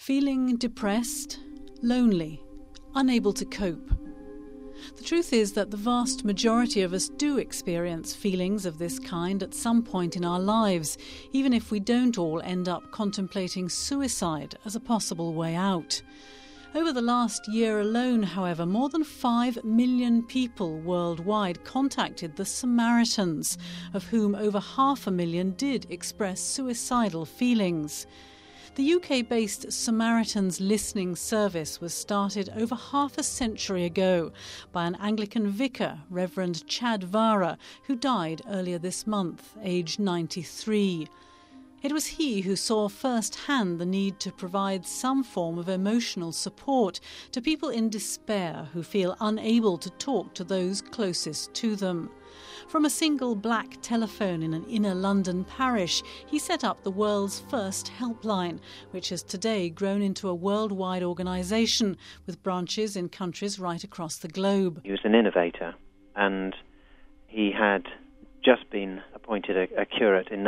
Feeling depressed, lonely, unable to cope. The truth is that the vast majority of us do experience feelings of this kind at some point in our lives, even if we don't all end up contemplating suicide as a possible way out. Over the last year alone, however, more than 5 million people worldwide contacted the Samaritans, of whom over 500,000 did express suicidal feelings. The UK-based Samaritans Listening Service was started over half a century ago by an Anglican vicar, Reverend Chad Vara, who died earlier this month, aged 93. It was he who saw firsthand the need to provide some form of emotional support to people in despair who feel unable to talk to those closest to them. From a single black telephone in an inner London parish, he set up the world's first helpline, which has today grown into a worldwide organisation with branches in countries right across the globe. He was an innovator, and he had just been appointed a curate in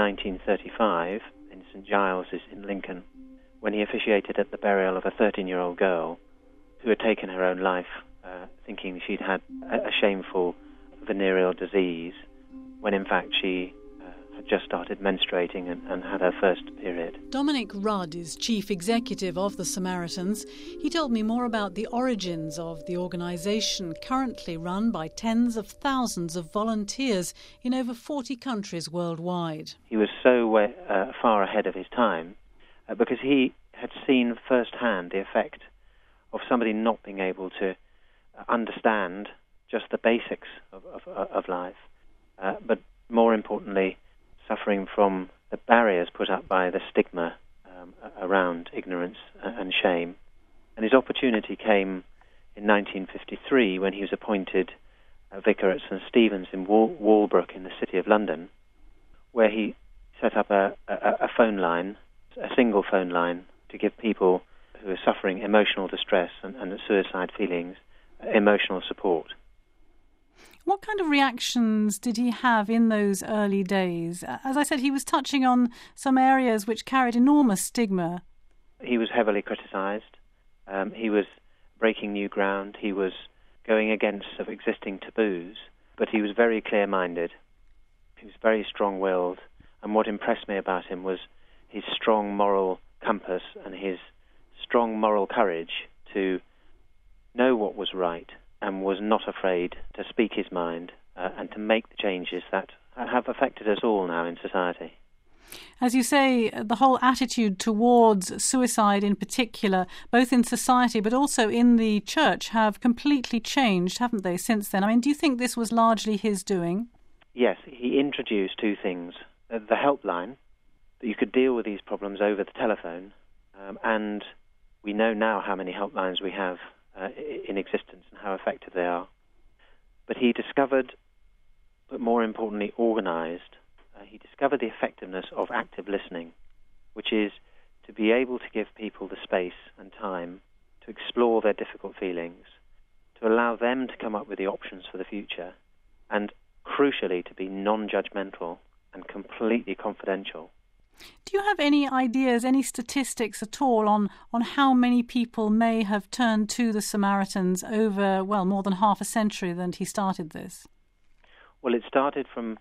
1935 in St Giles in Lincoln, when he officiated at the burial of a 13-year-old girl who had taken her own life, thinking she'd had a shameful venereal disease, when in fact she had just started menstruating and had her first period. Dominic Rudd is chief executive of the Samaritans. He told me more about the origins of the organisation, currently run by tens of thousands of volunteers in over 40 countries worldwide. He was so far ahead of his time because he had seen firsthand the effect of somebody not being able to understand just the basics of life, but more importantly, suffering from the barriers put up by the stigma around ignorance and shame. And his opportunity came in 1953 when he was appointed a vicar at St Stephen's in Walbrook in the City of London, where he set up a phone line, a single phone line, to give people who are suffering emotional distress and suicide feelings emotional support. What kind of reactions did he have in those early days? As I said, he was touching on some areas which carried enormous stigma. He was heavily criticised. He was breaking new ground. He was going against of existing taboos. But he was very clear-minded. He was very strong-willed. And what impressed me about him was his strong moral compass and his strong moral courage to know what was right, and was not afraid to speak his mind and to make the changes that have affected us all now in society. As you say, the whole attitude towards suicide in particular, both in society but also in the church, have completely changed, haven't they, since then? I mean, do you think this was largely his doing? Yes, he introduced two things. The helpline, that you could deal with these problems over the telephone, and we know now how many helplines we have in existence and how effective they are. But he discovered, but more importantly organised, he discovered the effectiveness of active listening, which is to be able to give people the space and time to explore their difficult feelings, to allow them to come up with the options for the future, and crucially to be non-judgmental and completely confidential. Do you have any ideas, any statistics at all on how many people may have turned to the Samaritans over, more than half a century that he started this? Well, it started from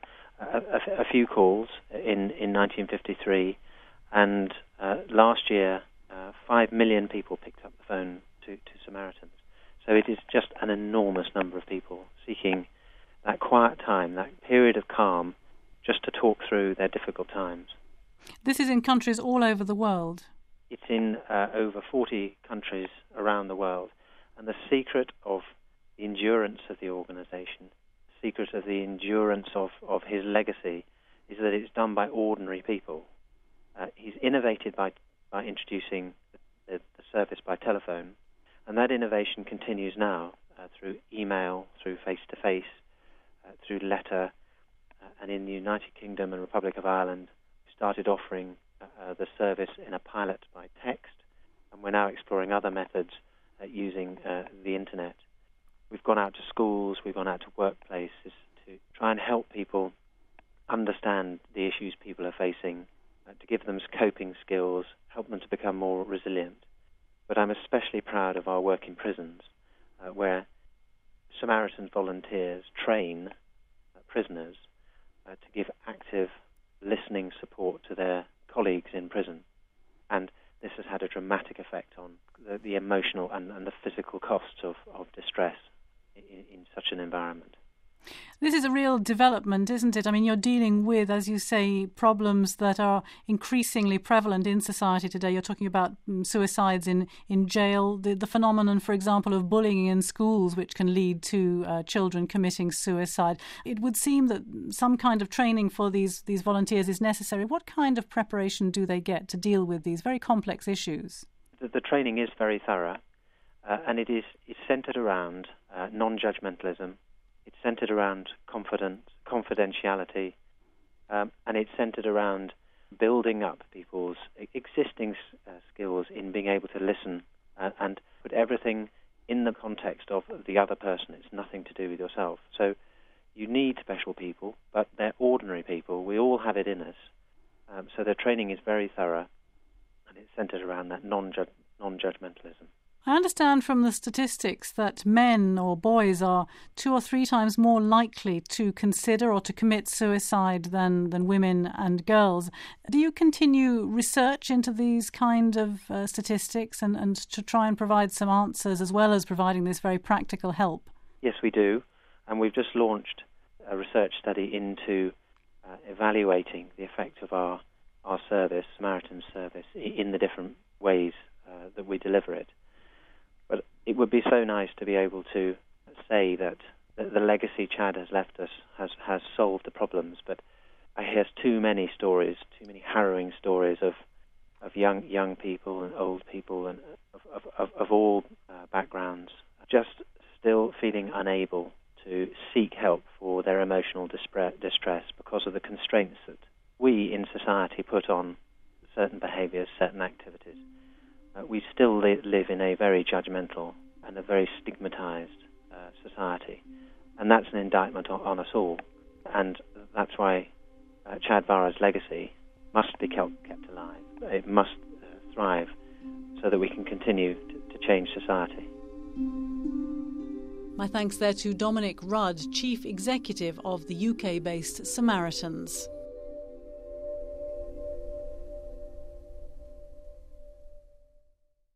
a few calls in 1953, and last year 5 million people picked up the phone to Samaritans. So it is just an enormous number of people seeking that quiet time, that period of calm, just to talk through their difficult times. This is in countries all over the world. It's in over 40 countries around the world. And the secret of the endurance of the organisation, the secret of the endurance of his legacy, is that it's done by ordinary people. He's innovated by introducing the service by telephone, and that innovation continues now through email, through face-to-face, through letter, and in the United Kingdom and Republic of Ireland, started offering the service in a pilot by text, and we're now exploring other methods using the internet. We've gone out to schools, we've gone out to workplaces to try and help people understand the issues people are facing, to give them coping skills, help them to become more resilient. But I'm especially proud of our work in prisons, where Samaritan volunteers train prisoners to give active listening support to their colleagues in prison. And this has had a dramatic effect on the emotional and the physical costs of distress in such an environment. This is a real development, isn't it? I mean, you're dealing with, as you say, problems that are increasingly prevalent in society today. You're talking about suicides in jail, the phenomenon, for example, of bullying in schools, which can lead to children committing suicide. It would seem that some kind of training for these volunteers is necessary. What kind of preparation do they get to deal with these very complex issues? The training is very thorough, and it's centred around non-judgmentalism. It's centred around confidentiality, and it's centred around building up people's existing skills in being able to listen and put everything in the context of the other person. It's nothing to do with yourself. So you need special people, but they're ordinary people. We all have it in us. So the training is very thorough, and it's centred around that non-judgmentalism. I understand from the statistics that men or boys are 2 or 3 times more likely to consider or to commit suicide than women and girls. Do you continue research into these kind of statistics and to try and provide some answers as well as providing this very practical help? Yes, we do. And we've just launched a research study into evaluating the effect of our service, Samaritan service, in the different ways that we deliver it. But it would be so nice to be able to say that the legacy Chad has left us has solved the problems, but I hear too many stories, too many harrowing stories of young people and old people and of all backgrounds just still feeling unable to seek help for their emotional distress because of the constraints that we in society put on certain behaviours, certain activities. We still live in a very judgmental and a very stigmatized society. And that's an indictment on us all. And that's why Chad Vara's legacy must be kept alive. It must thrive so that we can continue to change society. My thanks there to Dominic Rudd, Chief Executive of the UK-based Samaritans.